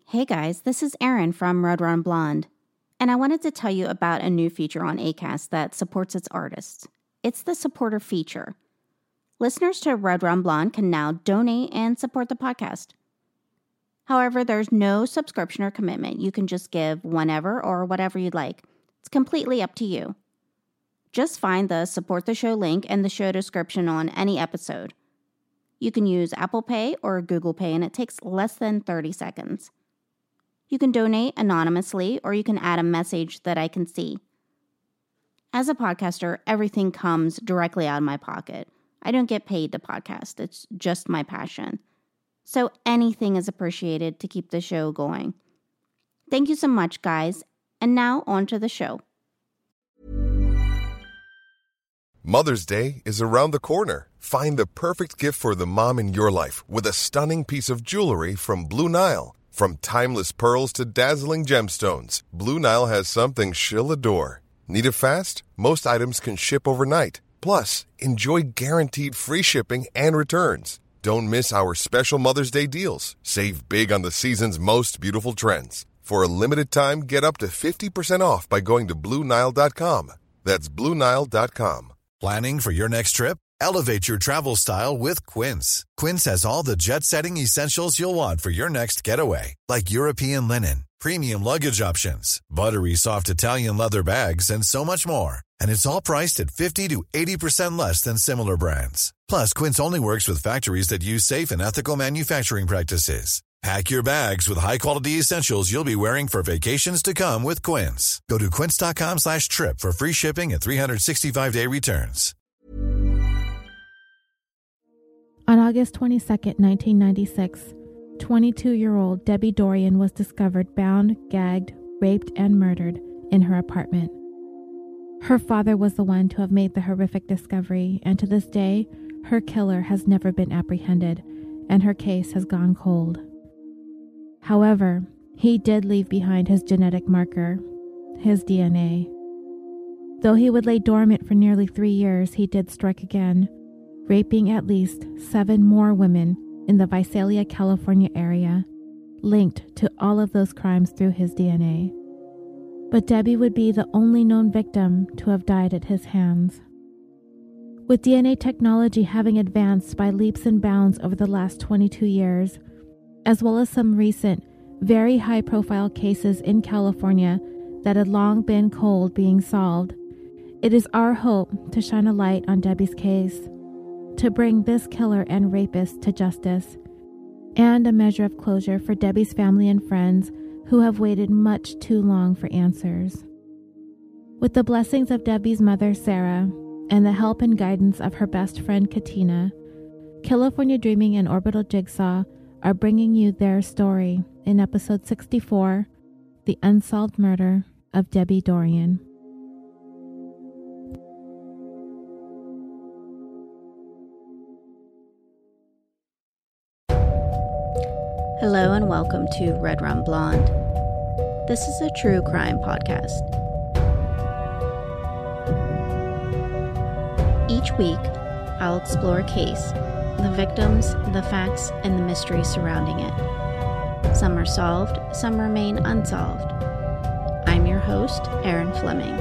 Hey guys, this is Erin from Red Run Blonde, and I wanted to tell you about a new feature on Acast that supports its artists. It's the supporter feature. Listeners to Red Run Blonde can now donate and support the podcast. However, there's no subscription or commitment. You can just give whenever or whatever you'd like. It's completely up to you. Just find the Support the Show link in the show description on any episode. You can use Apple Pay or Google Pay, and it takes less than 30 seconds. You can donate anonymously, or you can add a message that I can see. As a podcaster, everything comes directly out of my pocket. I don't get paid to podcast. It's just my passion. So anything is appreciated to keep the show going. Thank you so much, guys. And now on to the show. Mother's Day is around the corner. Find the perfect gift for the mom in your life with a stunning piece of jewelry from Blue Nile. From timeless pearls to dazzling gemstones, Blue Nile has something she'll adore. Need it fast? Most items can ship overnight. Plus, enjoy guaranteed free shipping and returns. Don't miss our special Mother's Day deals. Save big on the season's most beautiful trends. For a limited time, get up to 50% off by going to BlueNile.com. That's BlueNile.com. Planning for your next trip? Elevate your travel style with Quince. Quince has all the jet-setting essentials you'll want for your next getaway, like European linen, premium luggage options, buttery soft Italian leather bags, and so much more. And it's all priced at 50 to 80% less than similar brands. Plus, Quince only works with factories that use safe and ethical manufacturing practices. Pack your bags with high-quality essentials you'll be wearing for vacations to come with Quince. Go to quince.com/trip for free shipping and 365-day returns. On August 22, 1996, 22-year-old Debbie Dorian was discovered bound, gagged, raped, and murdered in her apartment. Her father was the one to have made the horrific discovery, and to this day, her killer has never been apprehended, and her case has gone cold. However, he did leave behind his genetic marker, his DNA. Though he would lay dormant for nearly 3 years, he did strike again, raping at least 7 more women in the Visalia, California area, linked to all of those crimes through his DNA. But Debbie would be the only known victim to have died at his hands. With DNA technology having advanced by leaps and bounds over the last 22 years, as well as some recent, very high-profile cases in California that had long been cold being solved, it is our hope to shine a light on Debbie's case, to bring this killer and rapist to justice, and a measure of closure for Debbie's family and friends who have waited much too long for answers. With the blessings of Debbie's mother, Sarah, and the help and guidance of her best friend, Katina, California Dreaming and Orbital Jigsaw are bringing you their story in episode 64, The Unsolved Murder of Debbie Dorian. Hello and welcome to Red Run Blonde. This is a true crime podcast. Each week, I'll explore a case, the victims, the facts, and the mystery surrounding it. Some are solved, some remain unsolved. I'm your host, Erin Fleming.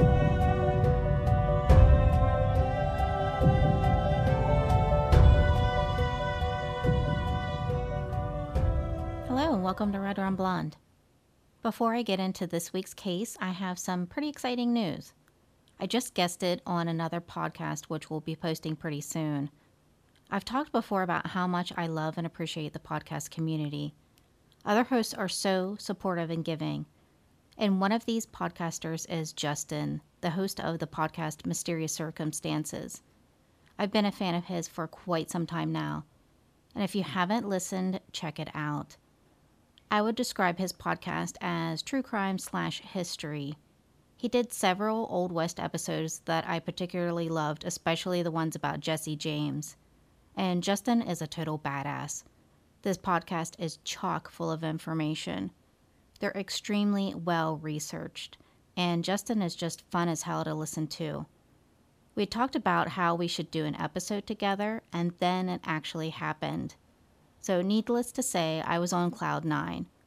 Hello and welcome to Red Run Blonde. Before I get into this week's case, I have some pretty exciting news. I just guested on another podcast which we'll be posting pretty soon. I've talked before about how much I love and appreciate the podcast community. Other hosts are so supportive and giving. And one of these podcasters is Justin, the host of the podcast Mysterious Circumstances. I've been a fan of his for quite some time now. And if you haven't listened, check it out. I would describe his podcast as true crime/history. He did several Old West episodes that I particularly loved, especially the ones about Jesse James. And Justin is a total badass. This podcast is chock full of information. They're extremely well researched, and Justin is just fun as hell to listen to. We talked about how we should do an episode together, and then it actually happened. So needless to say, I was on cloud 9.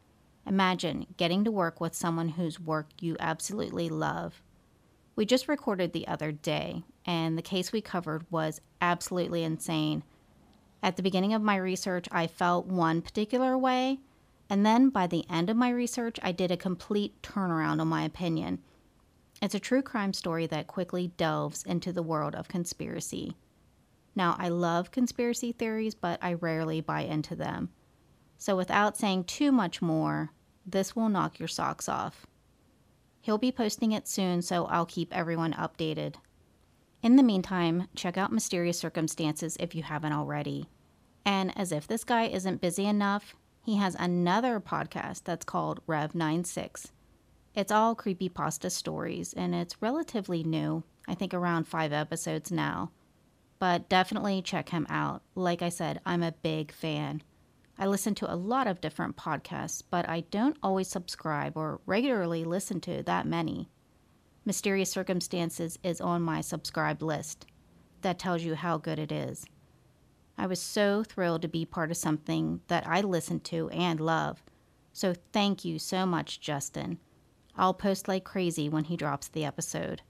Imagine getting to work with someone whose work you absolutely love. We just recorded the other day, and the case we covered was absolutely insane. At the beginning of my research, I felt one particular way, and then by the end of my research, I did a complete turnaround on my opinion. It's a true crime story that quickly delves into the world of conspiracy. Now, I love conspiracy theories, but I rarely buy into them. So without saying too much more, this will knock your socks off. He'll be posting it soon, so I'll keep everyone updated. In the meantime, check out Mysterious Circumstances if you haven't already. And as if this guy isn't busy enough, he has another podcast that's called Rev 96. It's all creepypasta stories, and it's relatively new, I think around 5 episodes now. But definitely check him out. Like I said, I'm a big fan. I listen to a lot of different podcasts, but I don't always subscribe or regularly listen to that many. Mysterious Circumstances is on my subscribed list. That tells you how good it is. I was so thrilled to be part of something that I listen to and love. So thank you so much, Justin. I'll post like crazy when he drops the episode.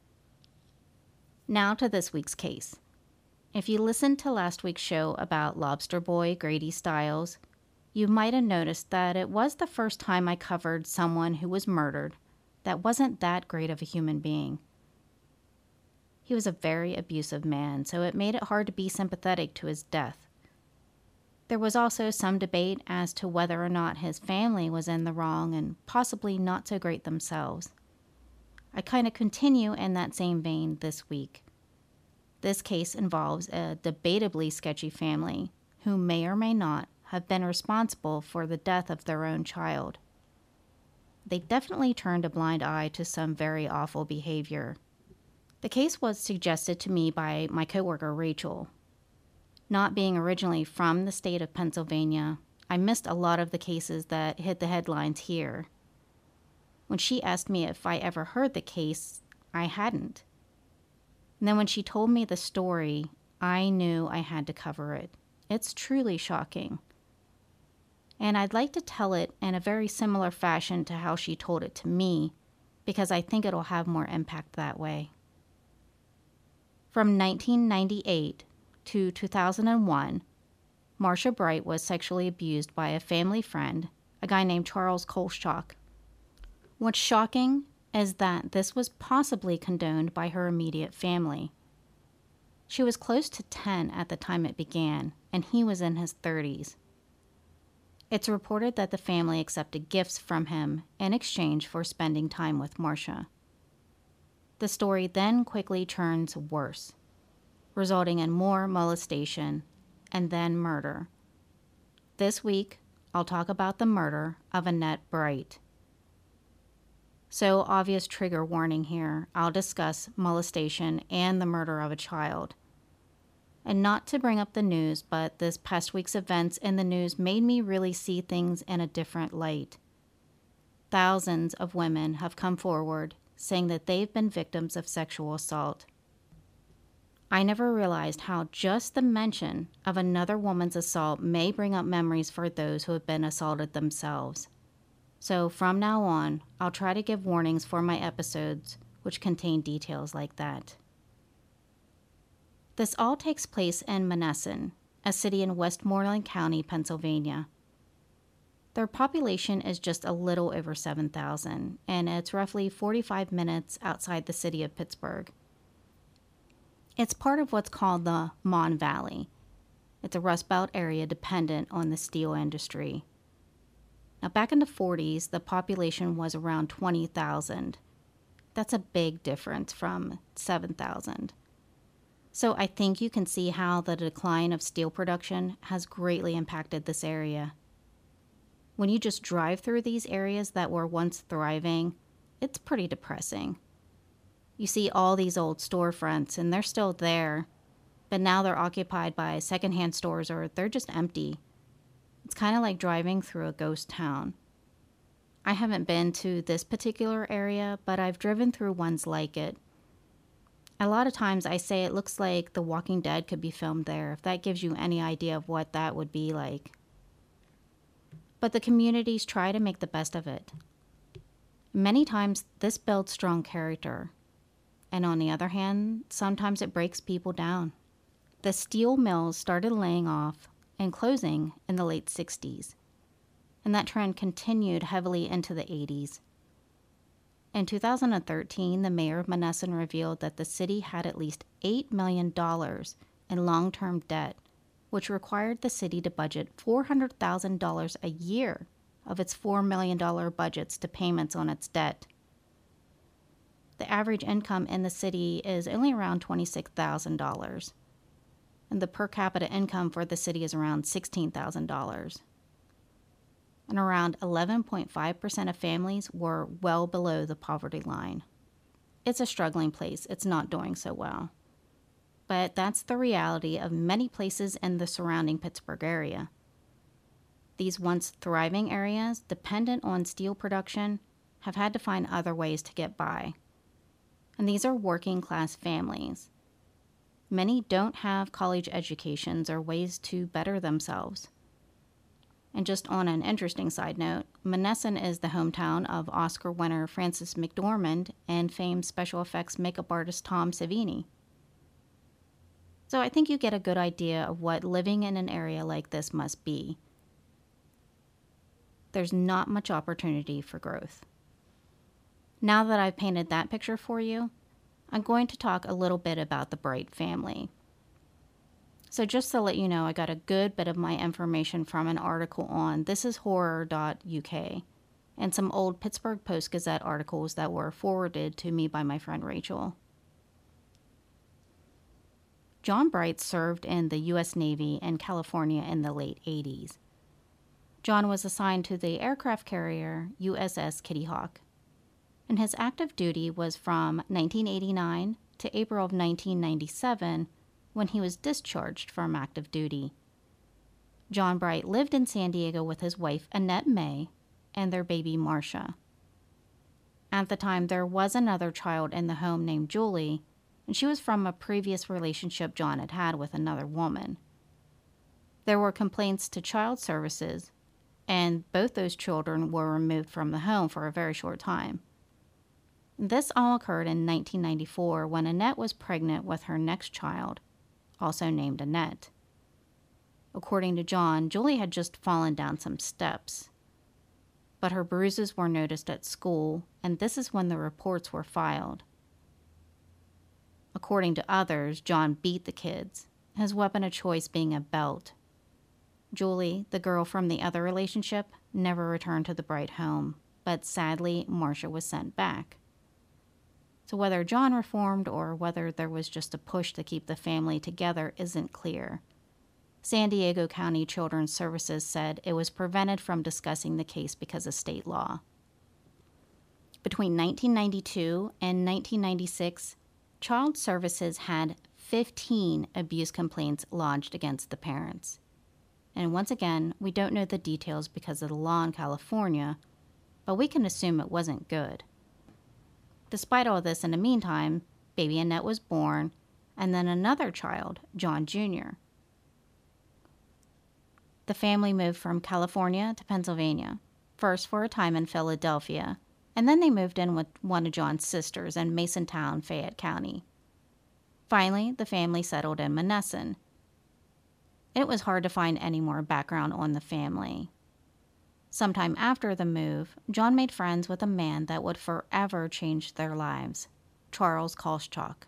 Now to this week's case. If you listened to last week's show about Lobster Boy Grady Stiles, you might have noticed that it was the first time I covered someone who was murdered that wasn't that great of a human being. He was a very abusive man, so it made it hard to be sympathetic to his death. There was also some debate as to whether or not his family was in the wrong and possibly not so great themselves. I kind of continue in that same vein this week. This case involves a debatably sketchy family who may or may not have been responsible for the death of their own child. They definitely turned a blind eye to some very awful behavior. The case was suggested to me by my coworker Rachel. Not being originally from the state of Pennsylvania, I missed a lot of the cases that hit the headlines here. When she asked me if I ever heard the case, I hadn't. And then when she told me the story, I knew I had to cover it. It's truly shocking. And I'd like to tell it in a very similar fashion to how she told it to me, because I think it'll have more impact that way. From 1998 to 2001, Marcia Bright was sexually abused by a family friend, a guy named Charles Kolchak. What's shocking is that this was possibly condoned by her immediate family. She was close to 10 at the time it began, and he was in his 30s. It's reported that the family accepted gifts from him in exchange for spending time with Marcia. The story then quickly turns worse, resulting in more molestation and then murder. This week, I'll talk about the murder of Annette Bright. So, obvious trigger warning here, I'll discuss molestation and the murder of a child. And not to bring up the news, but this past week's events in the news made me really see things in a different light. Thousands of women have come forward saying that they've been victims of sexual assault. I never realized how just the mention of another woman's assault may bring up memories for those who have been assaulted themselves. So from now on, I'll try to give warnings for my episodes which contain details like that. This all takes place in Monessen, a city in Westmoreland County, Pennsylvania. Their population is just a little over 7,000, and it's roughly 45 minutes outside the city of Pittsburgh. It's part of what's called the Mon Valley. It's a Rust Belt area dependent on the steel industry. Now, back in the 40s, the population was around 20,000. That's a big difference from 7,000. So I think you can see how the decline of steel production has greatly impacted this area. When you just drive through these areas that were once thriving, it's pretty depressing. You see all these old storefronts, and they're still there, but now they're occupied by secondhand stores or they're just empty. It's kind of like driving through a ghost town. I haven't been to this particular area, but I've driven through ones like it. A lot of times I say it looks like The Walking Dead could be filmed there, if that gives you any idea of what that would be like. But the communities try to make the best of it. Many times, this builds strong character. And on the other hand, sometimes it breaks people down. The steel mills started laying off and closing in the late 60s. And that trend continued heavily into the 80s. In 2013, the mayor of Monessen revealed that the city had at least $8 million in long-term debt, which required the city to budget $400,000 a year of its $4 million budgets to payments on its debt. The average income in the city is only around $26,000, and the per capita income for the city is around $16,000. And around 11.5% of families were well below the poverty line. It's a struggling place. It's not doing so well. But that's the reality of many places in the surrounding Pittsburgh area. These once thriving areas, dependent on steel production, have had to find other ways to get by. And these are working class families. Many don't have college educations or ways to better themselves. And just on an interesting side note, Monessen is the hometown of Oscar winner Frances McDormand and famed special effects makeup artist Tom Savini. So I think you get a good idea of what living in an area like this must be. There's not much opportunity for growth. Now that I've painted that picture for you, I'm going to talk a little bit about the Bright family. So just to let you know, I got a good bit of my information from an article on thishishorror.uk and some old Pittsburgh Post-Gazette articles that were forwarded to me by my friend Rachel. John Bright served in the U.S. Navy in California in the late 80s. John was assigned to the aircraft carrier USS Kitty Hawk, and his active duty was from 1989 to April of 1997, when he was discharged from active duty. John Bright lived in San Diego with his wife Annette May and their baby Marcia. At the time, there was another child in the home named Julie, and she was from a previous relationship John had had with another woman. There were complaints to child services, and both those children were removed from the home for a very short time. This all occurred in 1994 when Annette was pregnant with her next child, also named Annette. According to John, Julie had just fallen down some steps, but her bruises were noticed at school, and this is when the reports were filed. According to others, John beat the kids, his weapon of choice being a belt. Julie, the girl from the other relationship, never returned to the Bright home, but sadly, Marcia was sent back. So whether John reformed or whether there was just a push to keep the family together isn't clear. San Diego County Children's Services said it was prevented from discussing the case because of state law. Between 1992 and 1996, Child Services had 15 abuse complaints lodged against the parents. And once again, we don't know the details because of the law in California, but we can assume it wasn't good. Despite all this, in the meantime, baby Annette was born, and then another child, John Jr. The family moved from California to Pennsylvania, first for a time in Philadelphia, and then they moved in with one of John's sisters in Masontown, Fayette County. Finally, the family settled in Monessen. It was hard to find any more background on the family. Sometime after the move, John made friends with a man that would forever change their lives, Charles Koschak.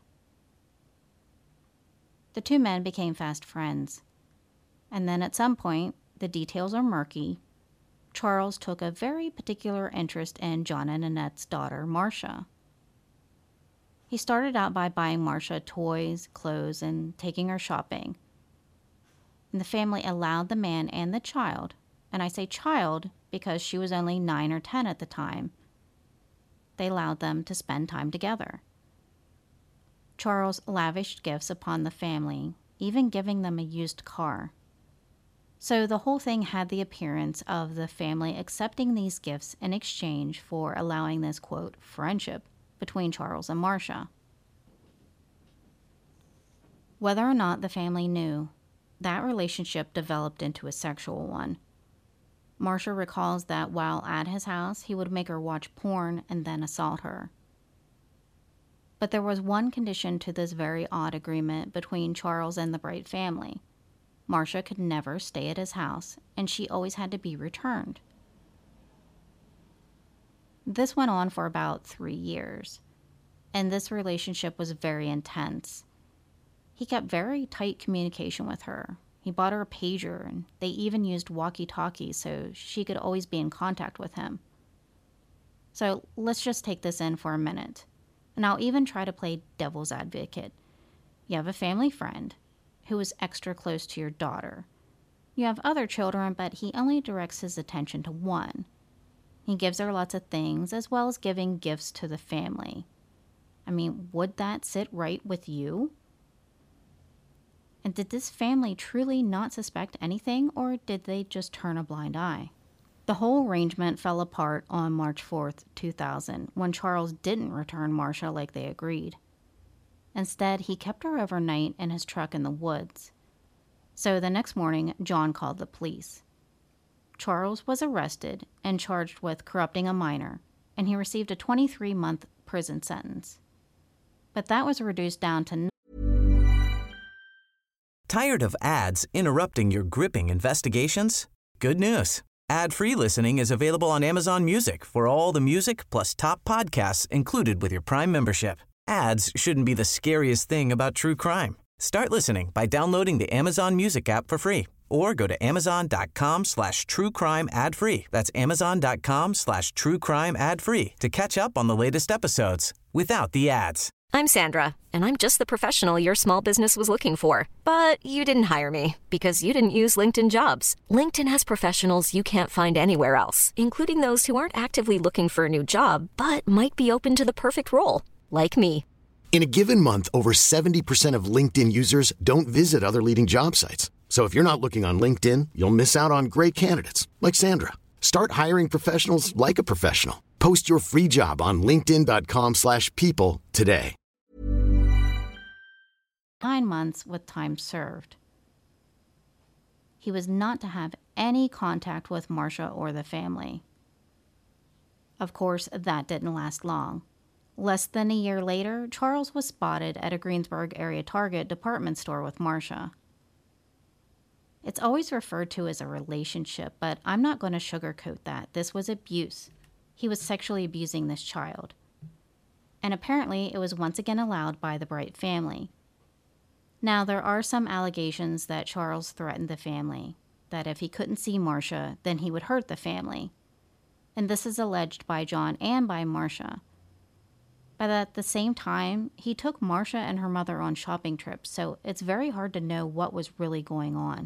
The two men became fast friends, and then at some point, the details are murky, Charles took a very particular interest in John and Annette's daughter, Marcia. He started out by buying Marcia toys, clothes, and taking her shopping. And the family allowed the man and the child, and I say child because she was only 9 or 10 at the time. They allowed them to spend time together. Charles lavished gifts upon the family, even giving them a used car. So the whole thing had the appearance of the family accepting these gifts in exchange for allowing this, quote, friendship between Charles and Marcia. Whether or not the family knew, that relationship developed into a sexual one. Marcia recalls that while at his house, he would make her watch porn and then assault her. But there was one condition to this very odd agreement between Charles and the Bright family. Marcia could never stay at his house, and she always had to be returned. This went on for about 3 years, and this relationship was very intense. He kept very tight communication with her. He bought her a pager, and they even used walkie-talkies so she could always be in contact with him. So let's just take this in for a minute, and I'll even try to play devil's advocate. You have a family friend who is extra close to your daughter. You have other children, but he only directs his attention to one. He gives her lots of things, as well as giving gifts to the family. I mean, would that sit right with you? And did this family truly not suspect anything, or did they just turn a blind eye? The whole arrangement fell apart on March 4th, 2000, when Charles didn't return Marcia like they agreed. Instead, he kept her overnight in his truck in the woods. So the next morning, John called the police. Charles was arrested and charged with corrupting a minor, and he received a 23-month prison sentence. But that was reduced down to Tired of ads interrupting your gripping investigations? Good news. Ad-free listening is available on Amazon Music for all the music plus top podcasts included with your Prime membership. Ads shouldn't be the scariest thing about true crime. Start listening by downloading the Amazon Music app for free or go to amazon.com/truecrime ad-free. That's amazon.com/truecrime ad-free to catch up on the latest episodes without the ads. I'm Sandra, and I'm just the professional your small business was looking for. But you didn't hire me because you didn't use LinkedIn Jobs. LinkedIn has professionals you can't find anywhere else, including those who aren't actively looking for a new job, but might be open to the perfect role, like me. In a given month, over 70% of LinkedIn users don't visit other leading job sites. So if you're not looking on LinkedIn, you'll miss out on great candidates like Sandra. Start hiring professionals like a professional. Post your free job on linkedin.com/people today. 9 months with time served. He was not to have any contact with Marcia or the family. Of course, that didn't last long. Less than a year later, Charles was spotted at a Greensburg area Target department store with Marcia. It's always referred to as a relationship, but I'm not going to sugarcoat that. This was abuse. He was sexually abusing this child. And apparently, it was once again allowed by the Bright family. Now, there are some allegations that Charles threatened the family, that if he couldn't see Marcia, then he would hurt the family. And this is alleged by John and by Marcia. But at the same time, he took Marcia and her mother on shopping trips, so it's very hard to know what was really going on.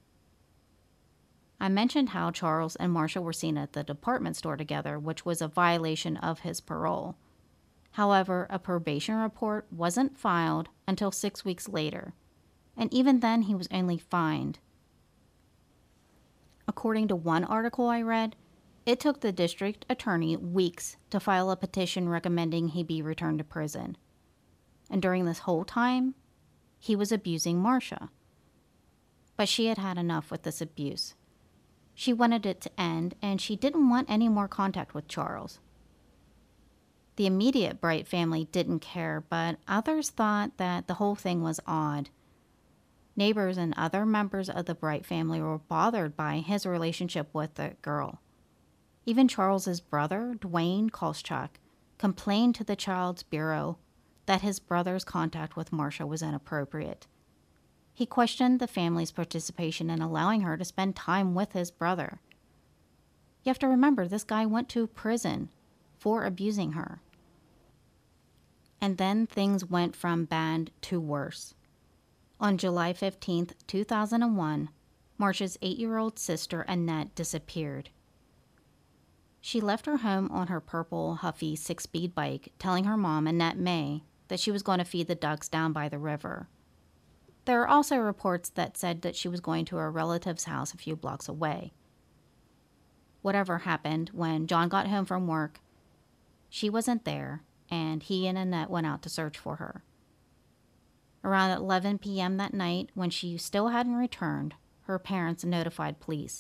I mentioned how Charles and Marcia were seen at the department store together, which was a violation of his parole. However, a probation report wasn't filed until 6 weeks later, and even then he was only fined. According to one article I read, it took the district attorney weeks to file a petition recommending he be returned to prison. And during this whole time, he was abusing Marcia. But she had had enough with this abuse. She wanted it to end, and she didn't want any more contact with Charles. The immediate Bright family didn't care, but others thought that the whole thing was odd. Neighbors and other members of the Bright family were bothered by his relationship with the girl. Even Charles's brother, Dwayne Kolschak, complained to the child's bureau that his brother's contact with Marcia was inappropriate. He questioned the family's participation in allowing her to spend time with his brother. You have to remember, this guy went to prison for abusing her. And then things went from bad to worse. On July 15th, 2001, Marcia's 8-year-old sister Annette disappeared. She left her home on her purple, Huffy 6-speed bike, telling her mom, Annette May, that she was going to feed the ducks down by the river. There are also reports that said that she was going to a relative's house a few blocks away. Whatever happened, when John got home from work, she wasn't there, and he and Annette went out to search for her. Around 11 p.m. that night, when she still hadn't returned, her parents notified police.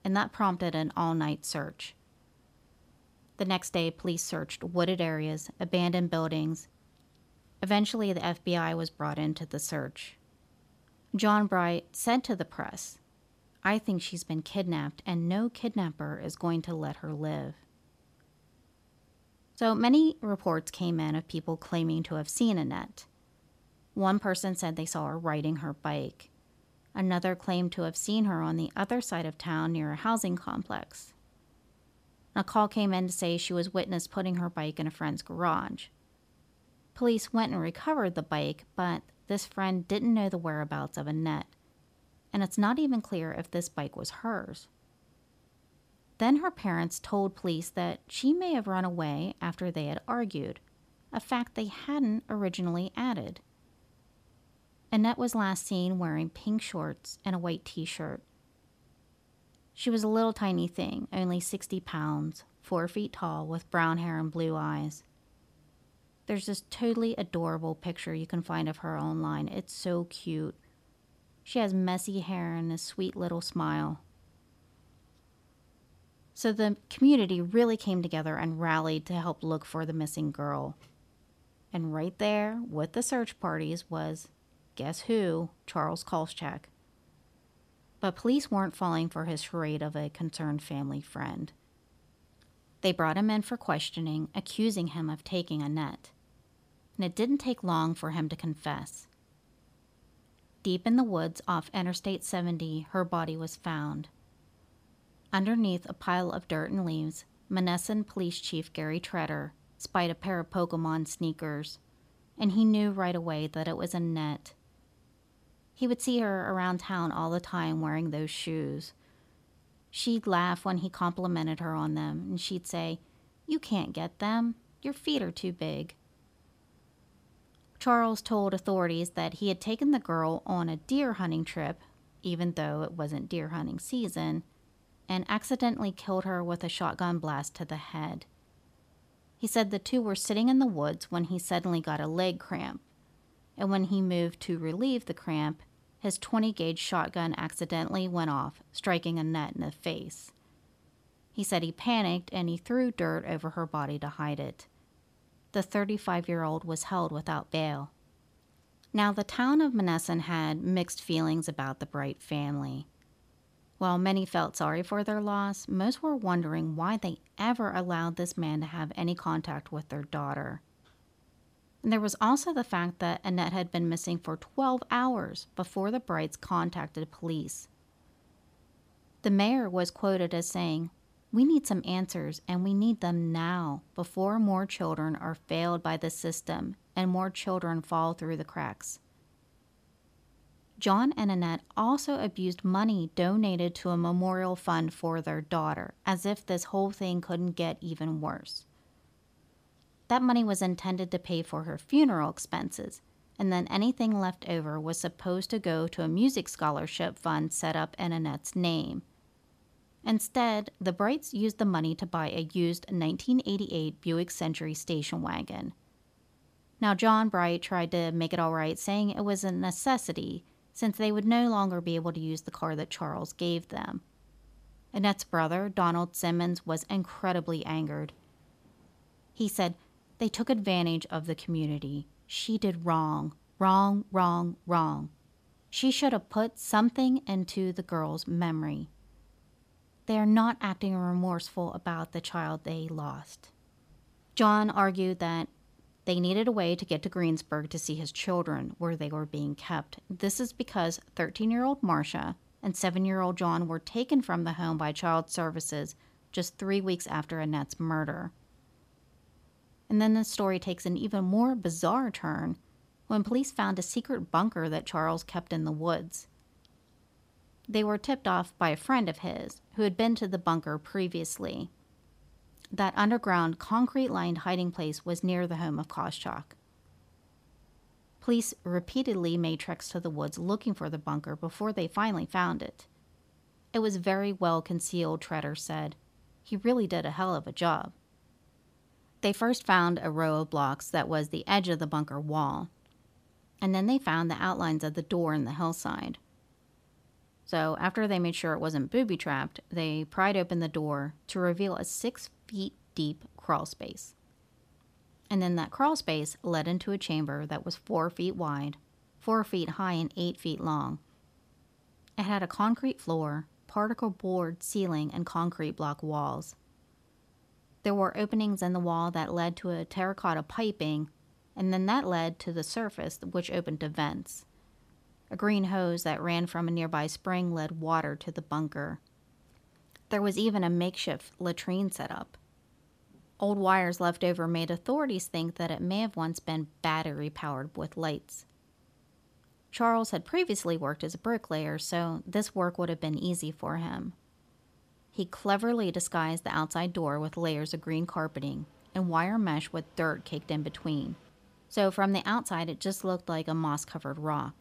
and that prompted an all-night search. The next day, police searched wooded areas, abandoned buildings. Eventually, the FBI was brought into the search. John Bright said to the press, "I think she's been kidnapped, and no kidnapper is going to let her live." So many reports came in of people claiming to have seen Annette. One person said they saw her riding her bike. Another claimed to have seen her on the other side of town near a housing complex. A call came in to say she was witnessed putting her bike in a friend's garage. Police went and recovered the bike, but this friend didn't know the whereabouts of Annette, and it's not even clear if this bike was hers. Then her parents told police that she may have run away after they had argued, a fact they hadn't originally added. Annette was last seen wearing pink shorts and a white t-shirt. She was a little tiny thing, only 60 pounds, 4 feet tall, with brown hair and blue eyes. There's this totally adorable picture you can find of her online. It's so cute. She has messy hair and a sweet little smile. So the community really came together and rallied to help look for the missing girl. And right there with the search parties was, guess who? Charles Kolchak. But police weren't falling for his charade of a concerned family friend. They brought him in for questioning, accusing him of taking Annette. And it didn't take long for him to confess. Deep in the woods off Interstate 70, her body was found. Underneath a pile of dirt and leaves, Monessen Police Chief Gary Treader spied a pair of Pokemon sneakers, and he knew right away that it was Annette. He would see her around town all the time wearing those shoes. She'd laugh when he complimented her on them, and she'd say, "You can't get them. Your feet are too big." Charles told authorities that he had taken the girl on a deer hunting trip, even though it wasn't deer hunting season, and accidentally killed her with a shotgun blast to the head. He said the two were sitting in the woods when he suddenly got a leg cramp, and when he moved to relieve the cramp, his 20-gauge shotgun accidentally went off, striking Annette in the face. He said he panicked and he threw dirt over her body to hide it. The 35-year-old was held without bail. Now, the town of Monessen had mixed feelings about the Bright family. While many felt sorry for their loss, most were wondering why they ever allowed this man to have any contact with their daughter. And there was also the fact that Annette had been missing for 12 hours before the Brights contacted police. The mayor was quoted as saying, "We need some answers, and we need them now, before more children are failed by the system and more children fall through the cracks." John and Annette also abused money donated to a memorial fund for their daughter, as if this whole thing couldn't get even worse. That money was intended to pay for her funeral expenses, and then anything left over was supposed to go to a music scholarship fund set up in Annette's name. Instead, the Brights used the money to buy a used 1988 Buick Century station wagon. Now, John Bright tried to make it all right, saying it was a necessity since they would no longer be able to use the car that Charles gave them. Annette's brother, Donald Simmons, was incredibly angered. He said, "They took advantage of the community. She did wrong, wrong, wrong, wrong. She should have put something into the girl's memory. They are not acting remorseful about the child they lost." John argued that they needed a way to get to Greensburg to see his children where they were being kept. This is because 13-year-old Marcia and 7-year-old John were taken from the home by Child Services just 3 weeks after Annette's murder. And then the story takes an even more bizarre turn when police found a secret bunker that Charles kept in the woods. They were tipped off by a friend of his who had been to the bunker previously. That underground, concrete-lined hiding place was near the home of Kolchak. Police repeatedly made treks to the woods looking for the bunker before they finally found it. It was very well concealed, Treader said. He really did a hell of a job. They first found a row of blocks that was the edge of the bunker wall, and then they found the outlines of the door in the hillside. So after they made sure it wasn't booby-trapped, they pried open the door to reveal a 6 feet deep crawl space. And then that crawl space led into a chamber that was 4 feet wide, 4 feet high, and 8 feet long. It had a concrete floor, particle board ceiling, and concrete block walls. There were openings in the wall that led to a terracotta piping, and then that led to the surface, which opened to vents. A green hose that ran from a nearby spring led water to the bunker. There was even a makeshift latrine set up. Old wires left over made authorities think that it may have once been battery-powered with lights. Charles had previously worked as a bricklayer, so this work would have been easy for him. He cleverly disguised the outside door with layers of green carpeting and wire mesh with dirt caked in between, so from the outside it just looked like a moss-covered rock.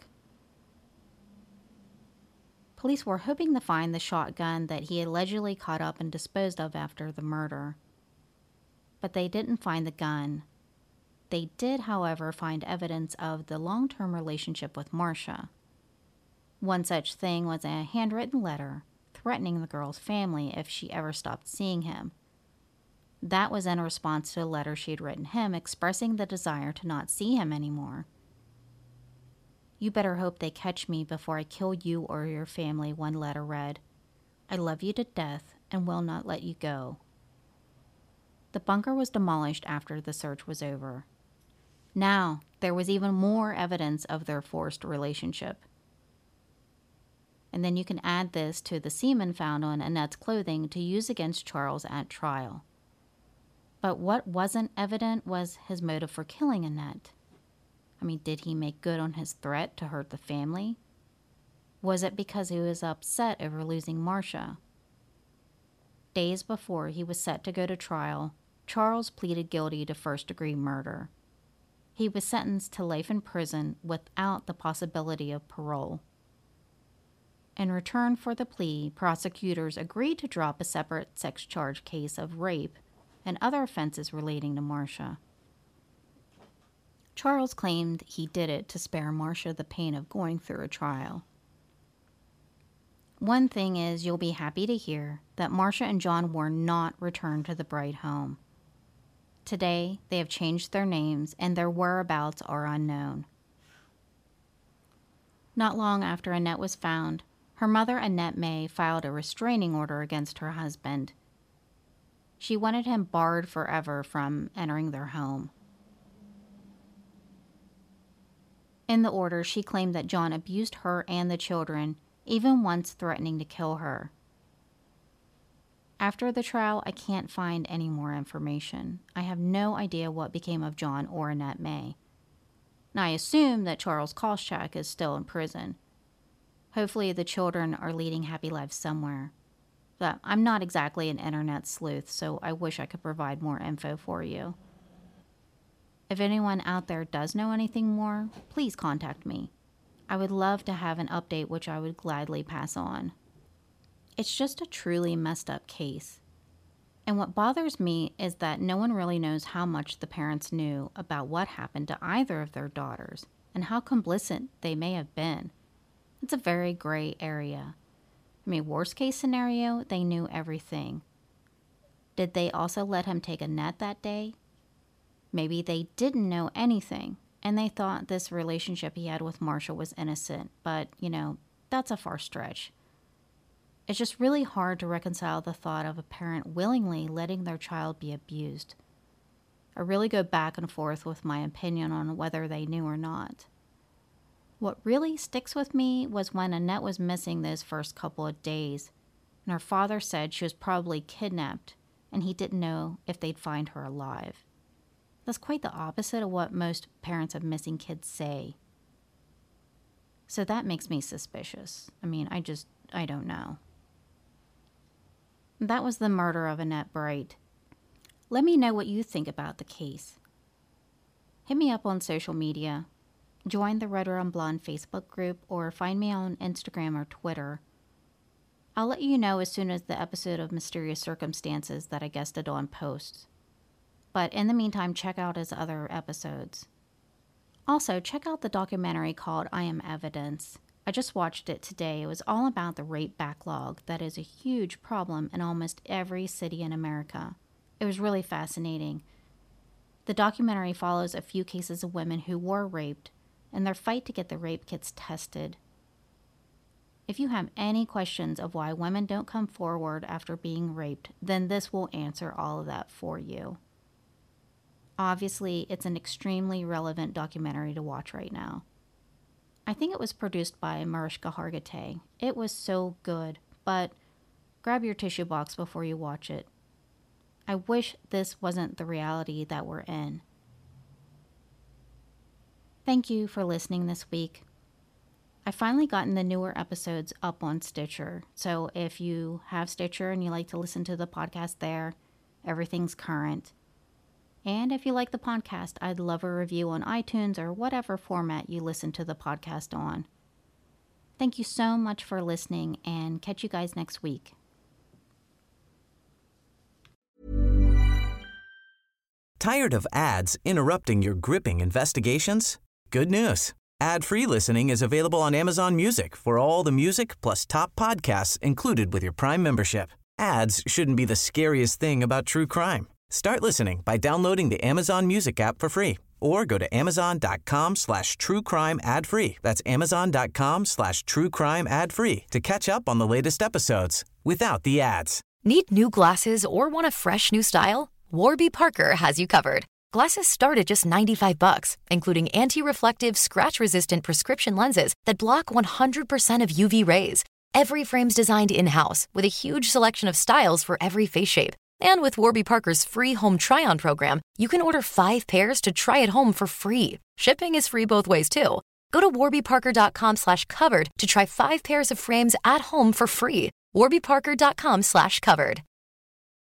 Police were hoping to find the shotgun that he allegedly caught up and disposed of after the murder. But they didn't find the gun. They did, however, find evidence of the long-term relationship with Marcia. One such thing was a handwritten letter threatening the girl's family if she ever stopped seeing him. That was in response to a letter she had written him expressing the desire to not see him anymore. "You better hope they catch me before I kill you or your family," one letter read. "I love you to death and will not let you go." The bunker was demolished after the search was over. Now, there was even more evidence of their forced relationship. And then you can add this to the semen found on Annette's clothing to use against Charles at trial. But what wasn't evident was his motive for killing Annette. I mean, did he make good on his threat to hurt the family? Was it because he was upset over losing Marcia? Days before he was set to go to trial, Charles pleaded guilty to first-degree murder. He was sentenced to life in prison without the possibility of parole. In return for the plea, prosecutors agreed to drop a separate sex charge case of rape and other offenses relating to Marcia. Charles claimed he did it to spare Marcia the pain of going through a trial. One thing is, you'll be happy to hear that Marcia and John were not returned to the Bright home. Today, they have changed their names and their whereabouts are unknown. Not long after Annette was found, her mother, Annette May, filed a restraining order against her husband. She wanted him barred forever from entering their home. In the order, she claimed that John abused her and the children, even once threatening to kill her. After the trial, I can't find any more information. I have no idea what became of John or Annette May. Now, I assume that Charles Koschak is still in prison. Hopefully the children are leading happy lives somewhere. But I'm not exactly an internet sleuth, so I wish I could provide more info for you. If anyone out there does know anything more, please contact me. I would love to have an update which I would gladly pass on. It's just a truly messed up case. And what bothers me is that no one really knows how much the parents knew about what happened to either of their daughters and how complicit they may have been. It's a very gray area. I mean, worst case scenario, they knew everything. Did they also let him take Annette that day? Maybe they didn't know anything, and they thought this relationship he had with Marcia was innocent, but, that's a far stretch. It's just really hard to reconcile the thought of a parent willingly letting their child be abused. I really go back and forth with my opinion on whether they knew or not. What really sticks with me was when Annette was missing those first couple of days, and her father said she was probably kidnapped, and he didn't know if they'd find her alive. That's quite the opposite of what most parents of missing kids say. So that makes me suspicious. I mean, I don't know. That was the murder of Annette Bright. Let me know what you think about the case. Hit me up on social media. Join the Red Rum Blonde Facebook group or find me on Instagram or Twitter. I'll let you know as soon as the episode of Mysterious Circumstances that I guested on posts. But in the meantime, check out his other episodes. Also, check out the documentary called I Am Evidence. I just watched it today. It was all about the rape backlog that is a huge problem in almost every city in America. It was really fascinating. The documentary follows a few cases of women who were raped and their fight to get the rape kits tested. If you have any questions of why women don't come forward after being raped, then this will answer all of that for you. Obviously, it's an extremely relevant documentary to watch right now. I think it was produced by Mariska Hargitay. It was so good, but grab your tissue box before you watch it. I wish this wasn't the reality that we're in. Thank you for listening this week. I've finally gotten the newer episodes up on Stitcher, so if you have Stitcher and you like to listen to the podcast there, everything's current. And if you like the podcast, I'd love a review on iTunes or whatever format you listen to the podcast on. Thank you so much for listening, and catch you guys next week. Tired of ads interrupting your gripping investigations? Good news. Ad-free listening is available on Amazon Music for all the music plus top podcasts included with your Prime membership. Ads shouldn't be the scariest thing about true crime. Start listening by downloading the Amazon Music app for free or go to amazon.com/truecrime ad-free. That's amazon.com/truecrime ad-free to catch up on the latest episodes without the ads. Need new glasses or want a fresh new style? Warby Parker has you covered. Glasses start at just $95, including anti-reflective, scratch-resistant prescription lenses that block 100% of UV rays. Every frame's designed in-house with a huge selection of styles for every face shape. And with Warby Parker's free home try-on program, you can order 5 pairs to try at home for free. Shipping is free both ways, too. Go to warbyparker.com/covered to try 5 pairs of frames at home for free. warbyparker.com/covered.